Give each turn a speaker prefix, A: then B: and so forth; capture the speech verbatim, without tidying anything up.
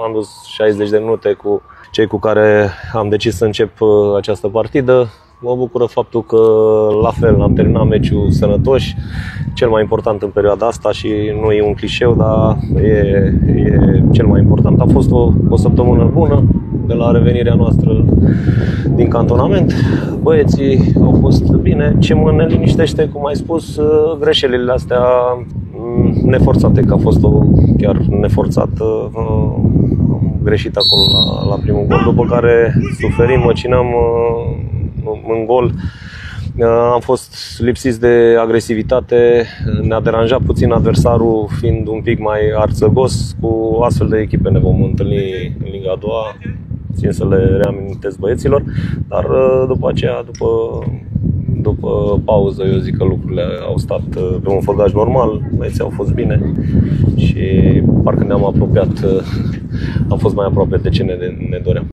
A: am dus șaizeci de minute cu cei cu care am decis să încep această partidă. Mă bucură faptul că la fel am terminat meciul sănătoși, cel mai important în perioada asta și nu e un clișeu, dar e, e cel mai important. A fost o, o săptămână bună de la revenirea noastră din cantonament. Băieții au fost bine. Ce mă neliniștește, cum ai spus, greșelile astea neforțate, că a fost o chiar neforțată, greșit acolo la, la primul gol, după care suferim, măcinăm în gol. Am fost lipsiți de agresivitate, ne-a deranjat puțin adversarul fiind un pic mai arțăgos. Cu astfel de echipe ne vom întâlni în Liga a doua, țin să le reamintesc băieților, dar după aceea, după, după pauză, eu zic că lucrurile au stat pe un făgaș normal, băieții au fost bine și parcă ne-am apropiat, am fost mai aproape de ce ne, ne doream.